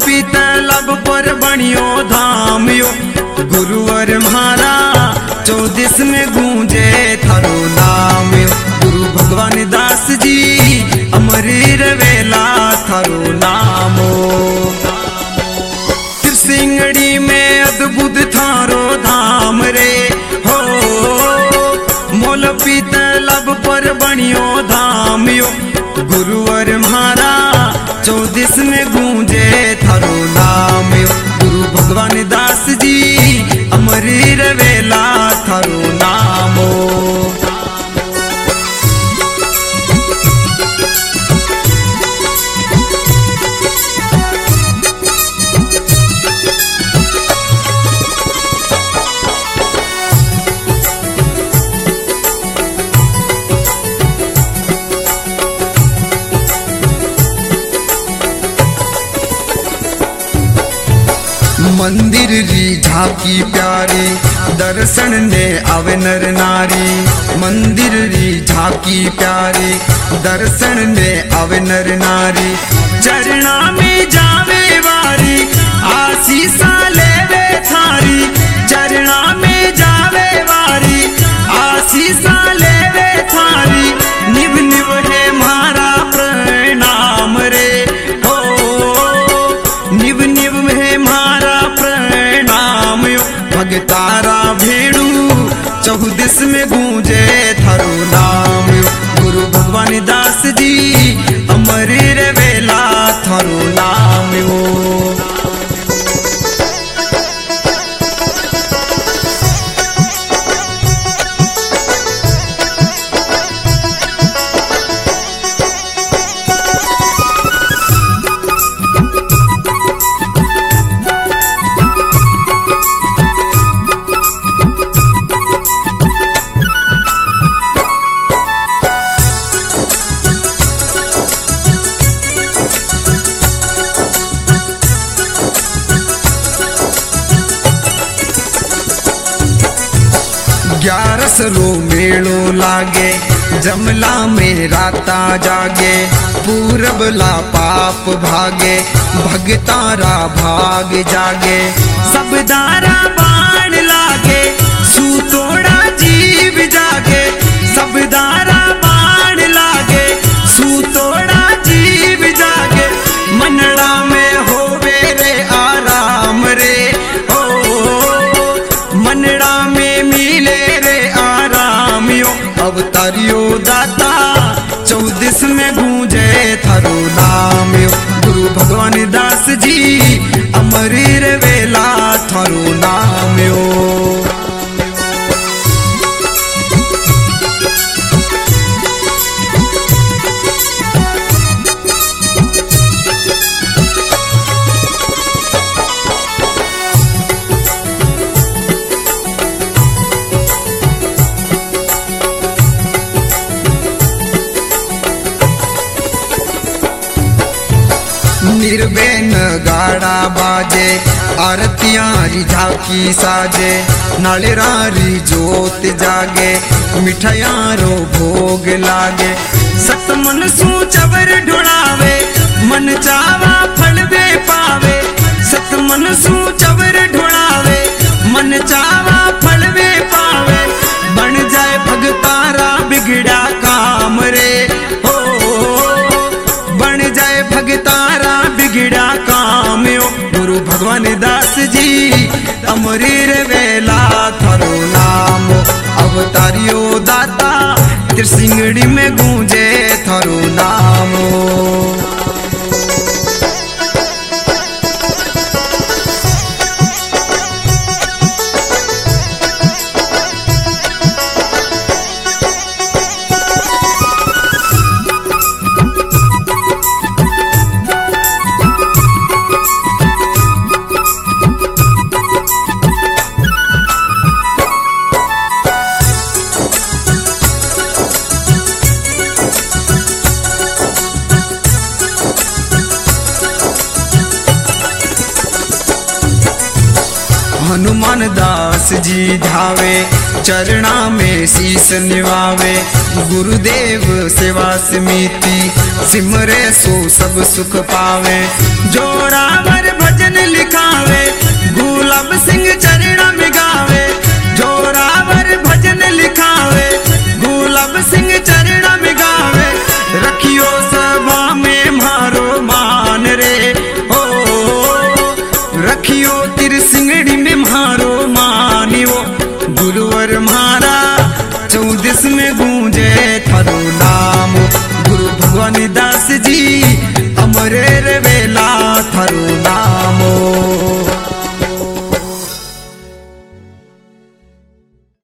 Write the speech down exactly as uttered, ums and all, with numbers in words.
पीतलब पर बनियो धाम यो गुरुवर म्हारा चौदिस में गूंजे थारो नाम यो। गुरु भगवान दास जी अमरीर वेला थारो नामो। सिंगड़ी में अद्भुत थारो धाम रे हो मोल पीतलब पर बनियो धाम यो गुरुवर म्हारा चौदिस में गूंजे थारो नाम यो। गुरु भगवान दास जी अमरीर वेला थारो नामो। मंदिर री झांकी प्यारी दर्शन ने आवे नर नारी। मंदिर री झांकी प्यारी दर्शन ने आवे नर नारी। चरणा में जावे वारी आशीषा लेवे थारी। चरणा में जावे वारी आशीषा लेवे थारी। निभ निभ है मारा प्रणाम रे हो निभ निभ है मारा भगतारा भेड़ू चौदिस में गूंजे थारो नाम यो। गुरु भगवान दास जी अमरीर वेला थारो नाम यो। ग्यारस रो मेलो लागे जमला में राता जागे। पूरबला पाप भागे भगतारा भाग जागे। सब दारा बाण लागे सूतोड़ा जीव जागे। सब दारा बाण लागे सूतोड़ा जीव जागे। मनड़ा में होवे रे आराम रे हो मनड़ा में मिले अवतारियो दाता चौदिस में गूंजे थारो नाम यो। गुरु भगवान दास जी अमरीर वेला थारो नाम यो। निर्बेन गाड़ा बाजे आरतियां री झांकी साजे। नालेरा री जोत जागे मिठाइयां रो भोग लागे। सत मन सू चवर ढुड़ावे मन चावा फल वे पावे। सत मन सू चवर ढुड़ावे मन चावा फल वे पावे। बन जाए भगतारा बिगड़ा काम रे हो बन जाए भगतारा बिगड़ा काम यो। गुरु भगवान दास जी अमरीर वेला थारो नाम। अवतारियो दाता त्रिसिंगड़ी में गूंजे थारो नाम। दास जी धावे, चरणा में शीस निवावे। गुरुदेव सेवा समिति सिमरे सो सब सुख पावे। जोरावर भजन लिखावे, गुलाब सिंह चरण में गावे। जोरावर भजन लिखावे, गुलाब सिंह चरण में गावे। रखियो सभा में मारो मान रे हो, रखियो तिर सिंगड़ी में मारो मानियो। गुरुवर मारा चौदिस में गूंजे थारो नाम, गुरु भगवान दास जी